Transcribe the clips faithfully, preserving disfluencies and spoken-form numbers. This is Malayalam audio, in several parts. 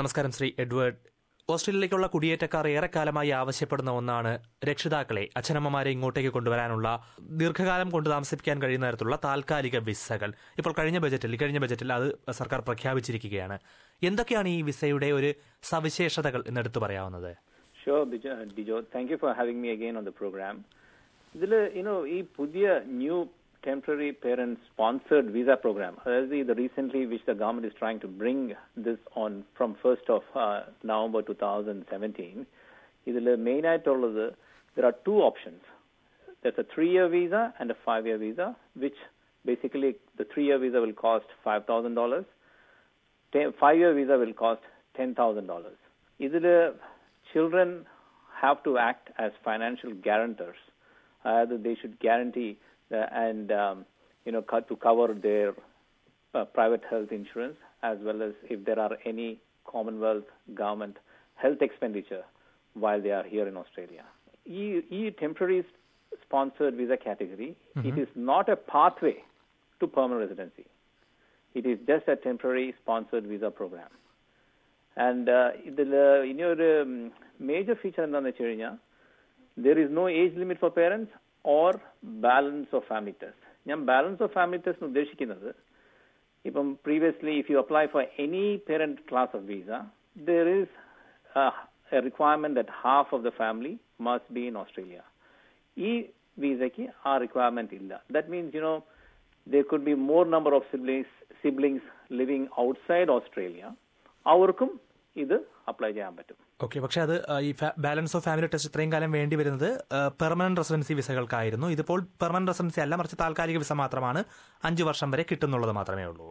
നമസ്കാരം ശ്രീ എഡ്വേർഡ്. ഓസ്ട്രേലിയയിലേക്കുള്ള കുടിയേറ്റക്കാർ ഏറെക്കാലമായി ആവശ്യപ്പെടുന്ന ഒന്നാണ് രക്ഷിതാക്കളെ, അച്ഛനമ്മമാരെ ഇങ്ങോട്ടേക്ക് കൊണ്ടുവരാനുള്ള ദീർഘകാലം കൊണ്ട് താമസിപ്പിക്കാൻ കഴിയുന്ന തരത്തിലുള്ള താൽക്കാലിക വിസകൾ. ഇപ്പോൾ കഴിഞ്ഞ ബജറ്റിൽ കഴിഞ്ഞ ബജറ്റിൽ അത് സർക്കാർ പ്രഖ്യാപിച്ചിരിക്കുകയാണ്. എന്തൊക്കെയാണ് ഈ വിസയുടെ ഒരു സവിശേഷതകൾ എന്നെടുത്ത് പറയാവുന്നത്? Sure, Bijo. Thank you for having me again on the program. ഇതിൽ you know ഈ പുതിയ new temporary parent sponsored visa program, that is the recently which the government is trying to bring this on from first of uh, November twenty seventeen. ഇതിൽ മെയിൻ ആയിട്ടുള്ളത് there are two options. There's a three-year visa and a five-year visa, which basically the three-year visa will cost five thousand dollars. Five-year visa will cost ten thousand dollars. ഇതിൽ children have to act as financial guarantors. Uh, they should guarantee uh, and um, you know to cover their uh, private health insurance, as well as if there are any Commonwealth government health expenditure while they are here in Australia. E, e temporary sponsored visa category, mm-hmm. It is not a pathway to permanent residency. It is just a temporary sponsored visa program. And ഇതിൽ ഇനി ഒരു മേജർ ഫീച്ചർ എന്താണെന്ന് വെച്ച് കഴിഞ്ഞാൽ there is no age limit for parents or balance of family test. ഞാൻ ബാലൻസ് ഓഫ് ഫാമിലി ടെസ്റ്റ് ഉദ്ദേശിക്കുന്നത് ഇപ്പം previously if you apply for any parent class of visa there is a requirement that half of the family must be in Australia. ഈ വിസയ്ക്ക് ആ റിക്വയർമെന്റ് ഇല്ല. That means you know there could be more number of siblings siblings living outside Australia. അവർക്കും ഇത് അപ്ലൈ ചെയ്യാൻ പറ്റും. ഓക്കെ, പക്ഷെ അത് ഈ ബാലൻസ് ഓഫ് ഫാമിലി ടെസ്റ്റ് ഇത്രയും കാലം വേണ്ടി വരുന്നത് പെർമനന്റ് റെസിഡൻസി വിസകൾക്കായിരുന്നു. ഇതിപ്പോൾ പെർമനന്റ് റെസിഡൻസി അല്ല, മറിച്ച് താൽക്കാലിക വിസ മാത്രമാണ്. അഞ്ചു വർഷം വരെ കിട്ടുന്നുള്ളത് മാത്രമേ ഉള്ളൂ.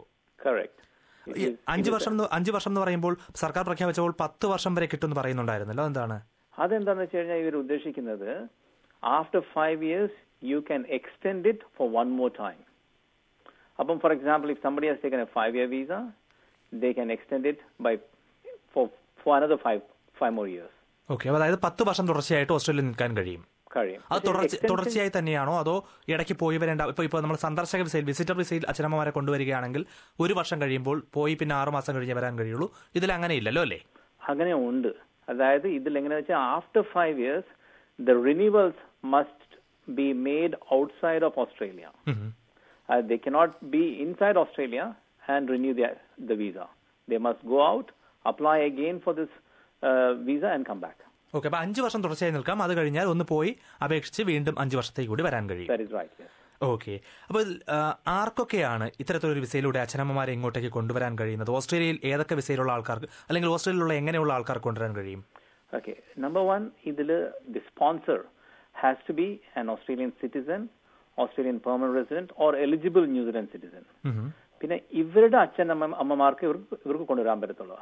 അഞ്ചു വർഷം അഞ്ചു വർഷം എന്ന് പറയുമ്പോൾ സർക്കാർ പ്രഖ്യാപിച്ചപ്പോൾ പത്ത് വർഷം വരെ കിട്ടുമെന്ന് പറയുന്നുണ്ടായിരുന്നല്ലോ, എന്താണ് അതെന്താണെന്ന് വെച്ച് കഴിഞ്ഞാൽ ഇവർ ഉദ്ദേശിക്കുന്നത് after five years you can extend it for one more time. അപ്പം for example if somebody has taken a five year visa, they can extend it by for for another five five more years. Okay, അതായത് പത്ത് വർഷം തുടർച്ചയായിട്ട് ഓസ്ട്രേലിയയിൽ നിൽക്കാൻ കഴിയും. കഴിയും. അത് തുടർച്ചയായി തന്നെയാണോ അതോ ഇടയ്ക്ക് പോയി വരേണ്ട? ഇപ്പൊ ഇപ്പൊ നമ്മൾ സന്ദർശക വിസയിൽ വിസിറ്റർ വിസയിൽ അച്ഛനമ്മമാരെ കൊണ്ടുവരികയാണെങ്കിൽ ഒരു വർഷം കഴിയുമ്പോൾ പോയി പിന്നെ ആറു മാസം കഴിഞ്ഞേ വരാൻ കഴിയുള്ളൂ. ഇതിൽ അങ്ങനെ ഇല്ലല്ലോ അല്ലേ? അങ്ങനെ ഉണ്ട്. അതായത് ഇതിൽ എങ്ങനെയാ വെച്ചാൽ after five years the renewals must be made outside of Australia. Mm-hmm. Uh, they cannot be inside Australia and renew the, the visa. They must go out, apply again for this uh, visa and come back. Okay, അപ്പോൾ അഞ്ച് വർഷം തുടർച്ചയായി നിൽക്കാം. അത് കഴിഞ്ഞാൽ ഒന്ന് പോയി അപേക്ഷിച്ച് വീണ്ടും അഞ്ച് വർഷത്തേക്ക് കൂടി വരാൻ കഴിയും. That is right, yes. Okay, അപ്പോൾ ആർക്കൊക്കെയാണ് ഇത്തരത്തിലൊരു വിസയിലൂടെ അച്ഛനമ്മമാരെ ഇങ്ങോട്ടേക്ക് കൊണ്ടുവരാൻ കഴിയുന്നത്? ഓസ്ട്രേലിയയിൽ ഏതൊക്കെ വിസയിലുള്ള ആൾക്കാർക്ക്, അല്ലെങ്കിൽ ഓസ്ട്രേലിയയിലുള്ള എങ്ങനെയുള്ള ആൾക്കാർക്ക് കൊണ്ടുവരാൻ കഴിയും? Okay, number one, ഇതിൽ the sponsor has to be an Australian citizen, Australian permanent resident or eligible New Zealand citizen. Mm-hmm. പിന്നെ ഇവരുടെ അച്ഛനമ്മ അമ്മമാർക്ക് ഇവർക്ക് ഇവർക്ക് കൊണ്ടുവരാൻ പറ്റത്തുള്ളൂ.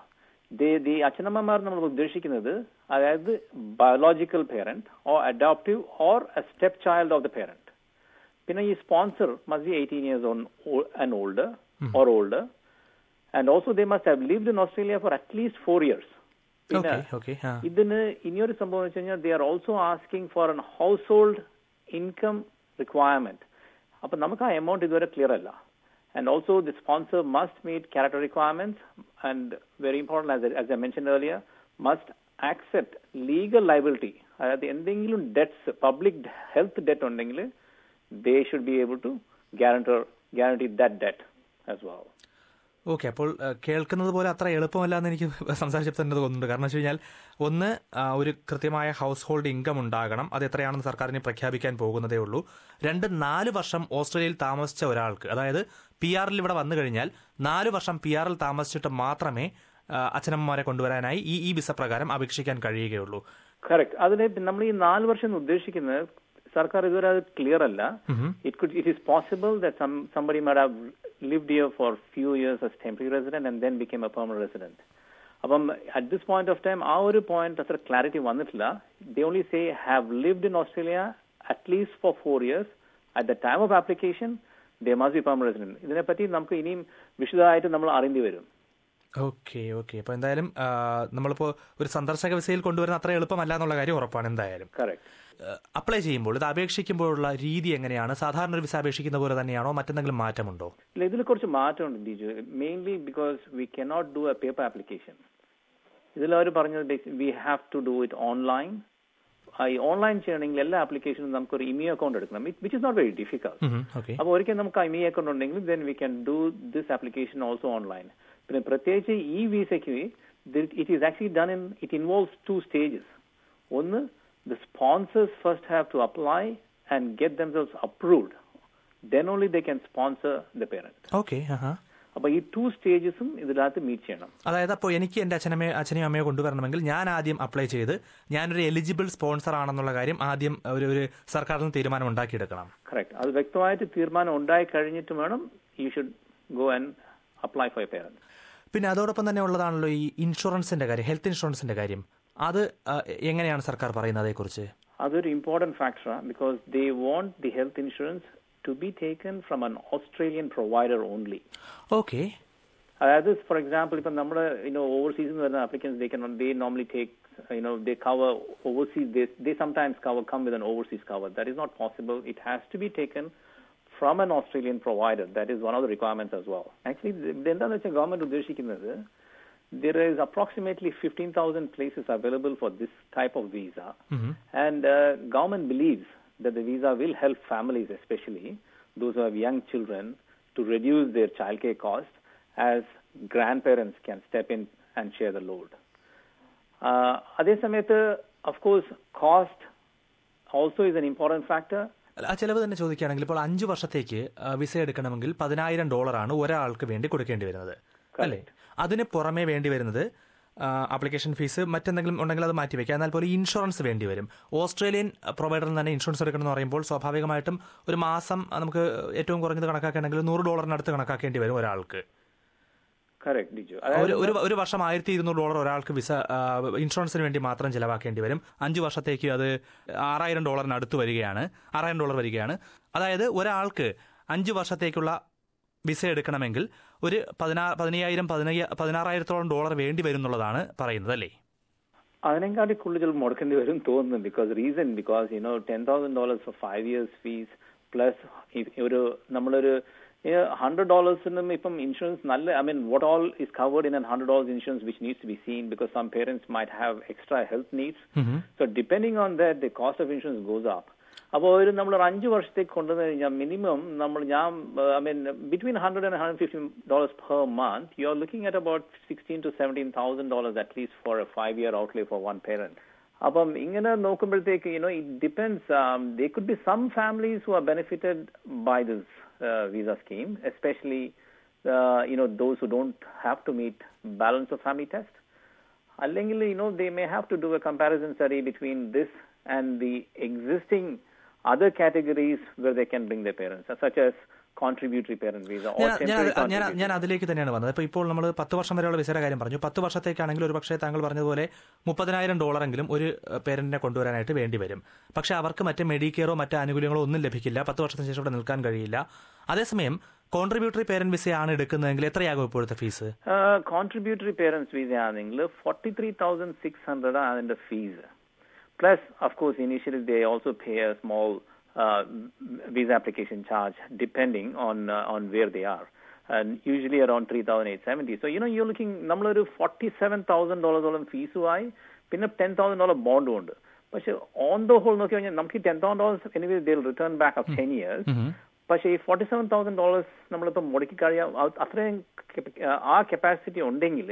ദി അച്ഛനമ്മമാർ നമ്മൾ ഉദ്ദേശിക്കുന്നത് അതായത് biological parent or adoptive or a step child of the parent. പിന്നെ ഈ sponsor must be eighteen years and older or older and also they must have lived in Australia for at least four years. പിന്നെ ഇതിന് ഇനിയൊരു സംഭവം വെച്ച് കഴിഞ്ഞാൽ they are also asking for an house hold income requirement. അപ്പൊ നമുക്ക് ആ എമൗണ്ട് ഇതുവരെ ക്ലിയർ അല്ല. And also the sponsor must meet character requirements and very important, as, as I mentioned earlier, must accept legal liability. അതായത് എന്തെങ്കിലും ഡെറ്റ്സ്, പബ്ലിക് ഹെൽത്ത് ഡെറ്റ് ഉണ്ടെങ്കിൽ they should be able to guarantee guarantee that debt as well. Okay, അപ്പോൾ കേൾക്കുന്നത് പോലെ അത്ര എളുപ്പമല്ല എന്ന് എനിക്ക് സംസാരിച്ചപ്പോൾ തന്നെ തോന്നുന്നുണ്ട്. കാരണം വെച്ച് കഴിഞ്ഞാൽ ഒന്ന്, ഒരു കൃത്യമായ ഹൗസ് ഹോൾഡ് ഇൻകം ഉണ്ടാകണം. അത് എത്രയാണെന്ന് സർക്കാരിന് പ്രഖ്യാപിക്കാൻ പോകുന്നതേ ഉള്ളൂ. രണ്ട്, നാല് വർഷം ഓസ്ട്രേലിയയിൽ താമസിച്ച ഒരാൾക്ക്, അതായത് പി ആറിൽ ഇവിടെ വന്നു കഴിഞ്ഞാൽ നാല് വർഷം പി ആറിൽ താമസിച്ചിട്ട് മാത്രമേ അച്ഛനമ്മമാരെ കൊണ്ടുവരാനായി ഈ ഈ വിസ പ്രകാരം അപേക്ഷിക്കാൻ കഴിയുകയുള്ളൂ. കറക്റ്റ്. അതിന് നമ്മൾ ഈ നാല് വർഷം ഉദ്ദേശിക്കുന്നത് സർക്കാർ ഇതുവരെ അത് ക്ലിയർ അല്ല. It could it is possible that some somebody might have lived here for few years as temporary resident and then became a permanent resident. അപ്പം at this point of time ആ ഒരു പോയിന്റ് അത്ര ക്ലാരിറ്റി വന്നിട്ടില്ല. They only say have lived in Australia at least for four years. At the time of application they must be permanent resident. ഇതിനെപ്പറ്റി നമുക്ക് ഇനിയും വിശദമായിട്ട് നമ്മൾ അറിയേണ്ടി വരും. ഓക്കെ ഓക്കെ അപ്പോൾ എന്തായാലും നമ്മളിപ്പോൾ ഒരു സന്ദർശക വിസയിൽ കൊണ്ടുവരുന്ന അത്ര എളുപ്പമല്ല എന്നുള്ള കാര്യം ഉറപ്പാണ് എന്തായാലും. കറക്റ്റ്. അപ്ലൈ ചെയ്യുമ്പോൾ ഇത് അപേക്ഷിക്കുമ്പോഴുള്ള രീതി എങ്ങനെയാണ്? സാധാരണ ഒരു വിസ അപേക്ഷിക്കുന്ന പോലെ തന്നെയാണോ, മറ്റെന്തെങ്കിലും മാറ്റമുണ്ടോ? ഇല്ല, ഇതിൽ കുറച്ച് മാറ്റമുണ്ട് Diju. Mainly because we cannot do a paper application. ഇതിൽ അവർ പറഞ്ഞത് we have to do it online. ഈ ഓൺലൈൻ ചെയ്യണമെങ്കിൽ എല്ലാ ആപ്ലിക്കേഷനും നമുക്കൊരു ഇമിയോ അക്കൗണ്ട് എടുക്കണം, which is not very difficult. അപ്പോൾ ഒരിക്കൽ നമുക്ക് ഇമിയോ അക്കൗണ്ട് ഉണ്ടെങ്കിൽ then we can do this application also online. പിന്നെ പ്രത്യേകിച്ച് ഈ വിസയ്ക്ക് it is actually done in it involves two stages. ഒന്ന്, the sponsors first have to apply and get themselves approved. Then only they can sponsor the parent. Okay. Uh-huh. അപ്പോൾ ഈ ടു സ്റ്റേജസും ഇതിനകത്ത് മീറ്റ് ചെയ്യണം. അതായത് അപ്പോൾ എനിക്ക് എന്റെ അച്ഛനമ്മയെ അച്ഛനെയും അമ്മയെ കൊണ്ടുവരണമെങ്കിൽ ഞാൻ ആദ്യം അപ്ലൈ ചെയ്ത് ഞാനൊരു എലിജിബിൾ സ്പോൺസർ ആണെന്നുള്ള കാര്യം ആദ്യം ഒരു ഒരു സർക്കാരിൽ നിന്ന് തീരുമാനം ഉണ്ടാക്കിയെടുക്കണം. കറക്റ്റ്. അത് വ്യക്തമായിട്ട് തീരുമാനം ഉണ്ടായി കഴിഞ്ഞിട്ട് വേണം you should go and apply for a parent. പിന്നെ അതോടൊപ്പം തന്നെ ഉള്ളതാണല്ലോ ഈ ഇൻഷുറൻസിന്റെ കാര്യം, ഹെൽത്ത് ഇൻഷുറൻസിന്റെ കാര്യം. അത് എങ്ങനെയാണ് സർക്കാർ പറയുന്നത് അതേക്കുറിച്ച്? അതൊരു ഇമ്പോർട്ടന്റ് ഫാക്ടറാണ്. Because they want the health insurance to be taken from an Australian provider only. Okay. അതായത് ഫോർ എക്സാമ്പിൾ ഇപ്പം നമ്മുടെ യുനോ ഓവർസീസിൽ നിന്ന് വരുന്ന applicants they can they normally take you know they cover overseas they they sometimes cover come with an overseas cover. That is not possible. It has to be taken from an Australian provider. That is one of the requirements as well. Actually എന്താണെന്ന് വെച്ചാൽ ഗവൺമെന്റ് ഉദ്ദേശിക്കുന്നത് there is approximately fifteen thousand places available for this type of visa. Mm-hmm. And uh, government believes that the visa will help families, especially those who have young children, to reduce their childcare costs as grandparents can step in and share the load. Uh, അതേ സമയത്ത് of course cost also is an important factor. ആ ചെലവ് തന്നെ ചോദിക്കുകയാണെങ്കിൽ ഇപ്പോൾ അഞ്ചു വർഷത്തേക്ക് വിസ എടുക്കണമെങ്കിൽ പതിനായിരം ഡോളറാണ് ഒരാൾക്ക് വേണ്ടി കൊടുക്കേണ്ടി വരുന്നത്, അല്ലേ? അതിന് പുറമേ വേണ്ടി വരുന്നത് ആപ്ലിക്കേഷൻ ഫീസ്, മറ്റെന്തെങ്കിലും ഉണ്ടെങ്കിൽ അത് മാറ്റിവെക്കാം. എന്നാൽ പോലും ഇൻഷുറൻസ് വേണ്ടി വരും. ഓസ്ട്രേലിയൻ പ്രൊവൈഡറിൽ തന്നെ ഇൻഷുറൻസ് എടുക്കണമെന്ന് പറയുമ്പോൾ സ്വാഭാവികമായിട്ടും ഒരു മാസം നമുക്ക് ഏറ്റവും കുറഞ്ഞത് കണക്കാക്കണമെങ്കിൽ നൂറ് ഡോളറിനടുത്ത് കണക്കാക്കേണ്ടി വരും ഒരാൾക്ക്. ഒരു വർഷം ആയിരത്തി ഇരുന്നൂറ് ഡോളർ ഒരാൾക്ക് വിസ ഇൻഷുറൻസിന് വേണ്ടി മാത്രം ചിലവാക്കേണ്ടി വരും. അഞ്ചു വർഷത്തേക്ക് അത് ആറായിരം ഡോളറിന് അടുത്ത് വരികയാണ് ആറായിരം ഡോളർ വരികയാണ്. അതായത് ഒരാൾക്ക് അഞ്ചു വർഷത്തേക്കുള്ള വിസ എടുക്കണമെങ്കിൽ ഒരു പതിനാ പതിനയ്യായിരം പതിനയ്യ പതിനാറായിരത്തോളം ഡോളർ വേണ്ടി വരും എന്നുള്ളതാണ് പറയുന്നത്, അല്ലേ? അതിനെക്കാട്ടി കൂടുതൽ മുടക്കേണ്ടി വരും തോന്നുന്നു. Because reason because you know ten thousand dollars for five years fees plus ഒരു നമ്മളൊരു ഹൺഡ്രഡ് ഡോളേഴ്സിനും ഇപ്പം ഇൻഷുറൻസ് നല്ല I mean what all is covered in an hundred dollars insurance which needs to be seen because some parents might have extra health needs. So depending on that the cost of insurance goes up. അപ്പോൾ ഒരു നമ്മൾ ഒരു അഞ്ച് വർഷത്തേക്ക് കൊണ്ടുവന്നു കഴിഞ്ഞാൽ മിനിമം നമ്മൾ ഞാൻ I mean between hundred and hundred fifty dollars per month you are looking at about sixteen to seventeen thousand dollars at least for a five year outlay for one parent. അപ്പം ഇങ്ങനെ നോക്കുമ്പോഴത്തേക്ക് you know it depends. They could be some families who are benefited by this visa scheme, especially uh, you know those who don't have to meet balance of family test. Allengil you know they may have to do a comparison study between this and the existing other categories where they can bring their parents, such as contributory parent visa. ഞാൻ അതിലേക്ക് തന്നെയാണ് വന്നത്. ഇപ്പോൾ ഇപ്പോൾ നമ്മൾ പത്ത് വർഷം വരെയുള്ള വിസയുടെ കാര്യം പറഞ്ഞു. പത്ത് വർഷത്തേക്കാണെങ്കിൽ ഒരു പക്ഷേ താങ്കൾ പറഞ്ഞതുപോലെ മുപ്പതിനായിരം ഡോളറെങ്കിലും ഒരു പേരന്റിനെ കൊണ്ടുവരാനായിട്ട് വേണ്ടി വരും. പക്ഷെ അവർക്ക് മറ്റേ മെഡിക്കെയറോ മറ്റു ആനുകൂല്യങ്ങളോ ഒന്നും ലഭിക്കില്ല. പത്ത് വർഷത്തിന് ശേഷം ഇവിടെ നിൽക്കാൻ കഴിയില്ല. അതേസമയം കോൺട്രിബ്യൂട്ടറി പേരന്റ് വിസയാണ് എടുക്കുന്നതെങ്കിൽ എത്രയാകും ഇപ്പോഴത്തെ ഫീസ്? കോൺട്രിബ്യൂട്ടറി പേരന്റ്സ് വിസ ആണെങ്കിൽ forty three thousand six hundred ആണ് അതിന്റെ fees. Plus of course initially they also pay a small Uh, visa application charge depending on uh, on where they are, and usually around three thousand eight hundred seventy. So you know you're looking nammallu forty-seven thousand dollars olam fees uai pinne ten thousand dollars bond undu. But on the whole nokki kanja namukku ten thousand dollars anyway they'll return back of ten years. But ee forty-seven thousand dollars nammal ipo modiki kariya athre aa capacity undengil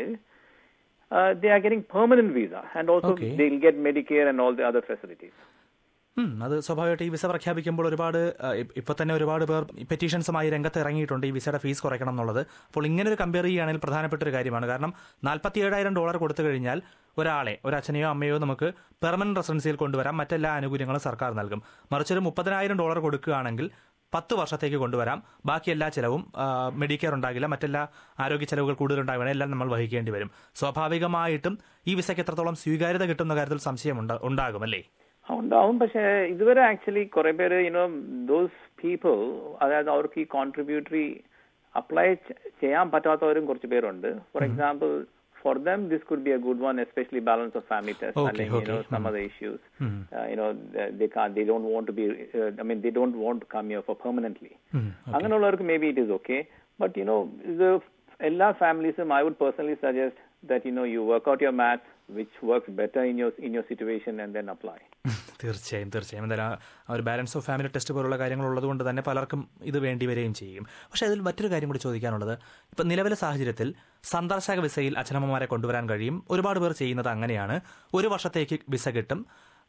uh, they are getting permanent visa and also okay. They'll get Medicare and all the other facilities. അത് സ്വാഭാവികമായിട്ട് ഈ വിസ പ്രഖ്യാപിക്കുമ്പോൾ ഒരുപാട് ഇപ്പോൾ തന്നെ ഒരുപാട് പേർ പെറ്റീഷൻസുമായി രംഗത്ത് ഇറങ്ങിയിട്ടുണ്ട് ഈ വിസയുടെ ഫീസ് കുറയ്ക്കണം എന്നുള്ളത്. അപ്പോൾ ഇങ്ങനെ ഒരു കമ്പയർ ചെയ്യുകയാണെങ്കിൽ പ്രധാനപ്പെട്ട ഒരു കാര്യമാണ്. കാരണം നാൽപ്പത്തി ഏഴായിരം ഡോളർ കൊടുത്തു കഴിഞ്ഞാൽ ഒരാളെ ഒരു അച്ഛനെയോ അമ്മയോ നമുക്ക് പെർമനന്റ് റെസിഡൻസിയിൽ കൊണ്ടുവരാം. മറ്റെല്ലാ ആനുകൂല്യങ്ങളും സർക്കാർ നൽകും. മറിച്ചൊരു മുപ്പതിനായിരം ഡോളർ കൊടുക്കുകയാണെങ്കിൽ പത്ത് വർഷത്തേക്ക് കൊണ്ടുവരാം. ബാക്കി എല്ലാ ചെലവും മെഡിക്കെയർ ഉണ്ടാകില്ല, മറ്റെല്ലാ ആരോഗ്യ ചെലവുകൾ കൂടുതലുണ്ടാകണം, എല്ലാം നമ്മൾ വഹിക്കേണ്ടി വരും. സ്വാഭാവികമായിട്ടും ഈ വിസയ്ക്ക് എത്രത്തോളം സ്വീകാര്യത കിട്ടുന്ന കാര്യത്തിൽ സംശയം ഉണ്ടാകും, അല്ലേ? ഉണ്ടാവും. പക്ഷേ ഇതുവരെ ആക്ച്വലി കുറെ പേര് യുനോ ദോസ് പീപ്പിൾ അതായത് അവർക്ക് ഈ കോൺട്രിബ്യൂട്ടറി അപ്ലൈ ചെയ്യാൻ പറ്റാത്തവരും കുറച്ച് പേരുണ്ട്. For example for them this could be a good one, especially balance of family test. Okay, and okay. you know some mm. other issues mm. uh, you know they can't they don't want to be uh, I mean they don't want to come here for permanently. Anganullarku mm. maybe it is okay, but you know the ella families I would personally suggest that, you know, you work out your maths, which works better in your in your situation, and then apply. തീർച്ചയായും തീർച്ചയായും എന്തായാലും ആ ഒരു ബാലൻസ് ഓഫ് ഫാമിലി ടെസ്റ്റ് പോലുള്ള കാര്യങ്ങൾ ഉള്ളതുകൊണ്ട് തന്നെ പലർക്കും ഇത് വേണ്ടി വരികയും ചെയ്യും. പക്ഷേ അതിൽ മറ്റൊരു കാര്യം കൂടി ചോദിക്കാനുള്ളത്, ഇപ്പം നിലവിലെ സാഹചര്യത്തിൽ സന്ദർശക വിസയിൽ അച്ഛനമ്മമാരെ കൊണ്ടുവരാൻ കഴിയും. ഒരുപാട് പേർ ചെയ്യുന്നത് അങ്ങനെയാണ്. ഒരു വർഷത്തേക്ക് വിസ കിട്ടും,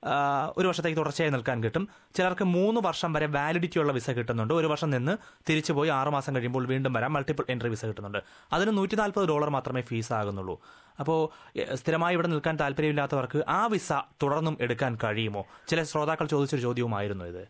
ഒരു വർഷത്തേക്ക് തുടർച്ചയായി നിൽക്കാൻ കിട്ടും. ചിലർക്ക് മൂന്ന് വർഷം വരെ വാലിഡിറ്റി ഉള്ള വിസ കിട്ടുന്നുണ്ട്. ഒരു വർഷം നിന്ന് തിരിച്ചു പോയി ആറ് മാസം കഴിയുമ്പോൾ വീണ്ടും വരാം. മൾട്ടിപ്പിൾ എൻട്രി വിസ കിട്ടുന്നുണ്ട്. അതിന് നൂറ്റി നാൽപ്പത് ഡോളർ മാത്രമേ ഫീസ് ആകുന്നുള്ളൂ. അപ്പോൾ സ്ഥിരമായി ഇവിടെ നിൽക്കാൻ താല്പര്യമില്ലാത്തവർക്ക് ആ വിസ തുടർന്നും എടുക്കാൻ കഴിയുമോ? ചില ശ്രോതാക്കൾ ചോദിച്ചൊരു ചോദ്യവുമായിരുന്നു ഇത്.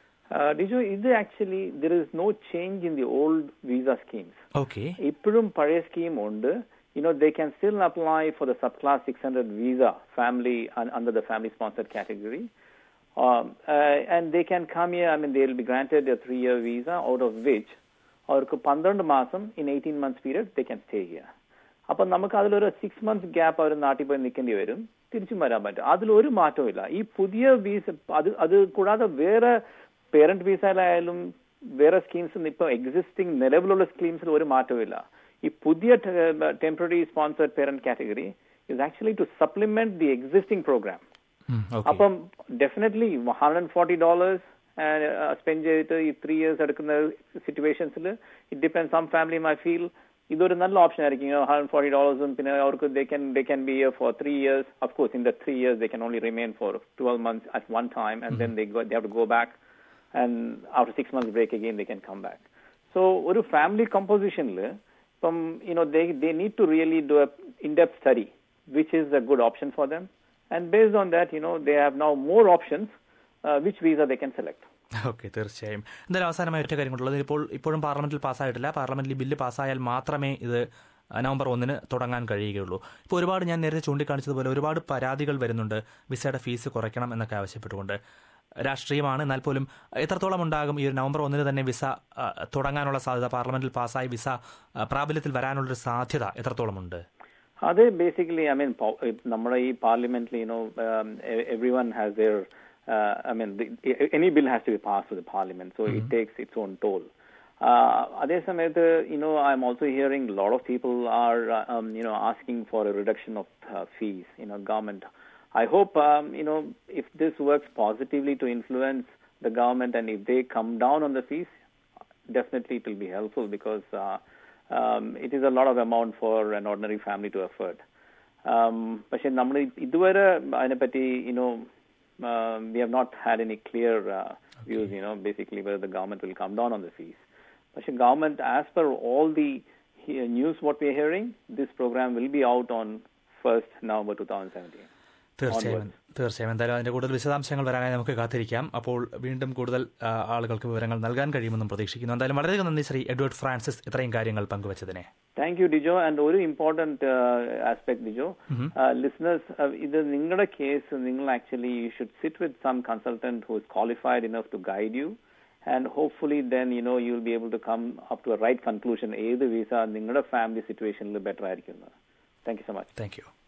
ഡിജോ, ഇത് actually there is no change in the old visa schemes. Okay, ഇപ്പോഴും പഴയ സ്കീം ഉണ്ട്. You know, they can still apply for the subclass six hundred visa, family un- under the family sponsored category, um, uh, and they can come here. I mean, they will be granted a three-year visa, out of which, അവർക്ക് പന്ത്രണ്ട് മാസം in eighteen months period they can stay here. അപ്പം നമുക്ക് അതിലൊരു സിക്സ് മന്ത്സ് ഗ്യാപ്പ് അവർ നാട്ടിൽ പോയി നിൽക്കേണ്ടി വരും, തിരിച്ചും വരാൻ പറ്റും. അതിലൊരു മാറ്റവും ഇല്ല. ഈ പുതിയ വിസ അത് അത് കൂടാതെ വേറെ പേരന്റ് വിസയിലായാലും വേറെ സ്കീംസ് ഇപ്പോൾ എക്സിസ്റ്റിംഗ് നിലവിലുള്ള സ്കീംസിൽ ഒരു മാറ്റവും ഇല്ല. ഈ പുതിയ temporary sponsored parent category is actually to supplement the existing program. അപ്പം definitely hundred forty dollars spend ചെയ്തിട്ട് ഈ ത്രീ ഇയേഴ്സ് എടുക്കുന്ന സിറ്റുവേഷൻസിൽ it depend. Some family my feel ഇതൊരു നല്ല ഓപ്ഷൻ ആയിരിക്കും. ഹൺഡ്രഡ് ഫോർട്ടി ഡോളേഴ്സും പിന്നെ അവർക്ക് they can they can be here for three years. Of course in the three years they can only remain for twelve months at one time and then they they have to go back and after six months break again they can come back. So ഒരു ഫാമിലി കമ്പോസിഷനിൽ Um, you know, they they need to really do a in-depth study, which is a good option for them. And based on that, you know, they have now more options, uh, which visa they can select. Okay, തീർച്ചയായും. എന്തായാലും അവസാനമായി ഒറ്റ കാര്യം കൊണ്ടുള്ളത്, ഇപ്പോൾ ഇപ്പോഴും പാർലമെന്റിൽ പാസ്സായിട്ടില്ല. പാർലമെന്റിൽ ബില്ല് പാസ്സായാൽ മാത്രമേ ഇത് നവംബർ ഒന്നിന് തുടങ്ങാൻ കഴിയുകയുള്ളൂ. ഇപ്പോൾ ഒരുപാട് ഞാൻ നേരത്തെ ചൂണ്ടിക്കാണിച്ചതുപോലെ ഒരുപാട് പരാതികൾ വരുന്നുണ്ട് വിസയുടെ ഫീസ് കുറയ്ക്കണം എന്നൊക്കെ ആവശ്യപ്പെട്ടുകൊണ്ട്. രാഷ്ട്രീയമാണ്, എന്നാൽ പോലും എത്രത്തോളം ഉണ്ടാകും ഈ ഒരു നവംബർ ഒന്നിന് തന്നെ വിസ തുടങ്ങാനുള്ള സാധ്യത? പാർലമെന്റിൽ പാസ്സായി വിസ പ്രാബല്യത്തിൽ വരാനുള്ളൊരു സാധ്യത എത്രത്തോളം ഉണ്ട്? അത് ബേസിക്കലി ഐ മീൻ നമ്മുടെ ഈ പാർലമെന്റിൽ you know every one has there I mean any bill has to be passed with parliament, so it takes its own toll. അതേ സമയത്ത് you know I am also hearing lot of people are you know asking for a reduction of fees. You know government, I hope, um, you know, if this works positively to influence the government and if they come down on the fees, definitely it will be helpful because uh, um, it is a lot of amount for an ordinary family to afford. But നമ്മൾ ഇതുവരെ അതിനെപ്പറ്റി, you know, uh, we have not had any clear uh, views, you know, basically whether the government will come down on the fees. But the government, as per all the news what we are hearing, this program will be out on first November twenty seventeen. തീർച്ചയായും തീർച്ചയായും എന്തായാലും അതിന്റെ കൂടുതൽ വിശദാംശങ്ങൾ വരാനായി നമുക്ക് കാത്തിരിക്കാം. അപ്പോൾ വീണ്ടും കൂടുതൽ ആളുകൾക്ക് വിവരങ്ങൾ നൽകാൻ കഴിയുമെന്നും പ്രതീക്ഷിക്കുന്നു. എന്തായാലും വളരെയധികം നന്ദി ശ്രീ എഡ്വേർഡ് ഫ്രാൻസിസ് ഇത്രയും കാര്യങ്ങൾ പങ്കുവച്ചതിനെ. Thank you Dijo. ആൻഡ് ഒരു ഇമ്പോർട്ടന്റ് ആസ്പെക്ട് ഡിജോ, ലിസണേഴ്സ്, ഇത് നിങ്ങളുടെ കേസ് നിങ്ങൾ actually you should sit with some consultant who is qualified enough to guide you and hopefully then you know you will be able to come up to a right conclusion ഏത് വിസ നിങ്ങളുടെ ഫാമിലി സിറ്റുവേഷനിൽ ബെറ്റർ ആയിരിക്കുന്നത്. Thank you so much. Thank U.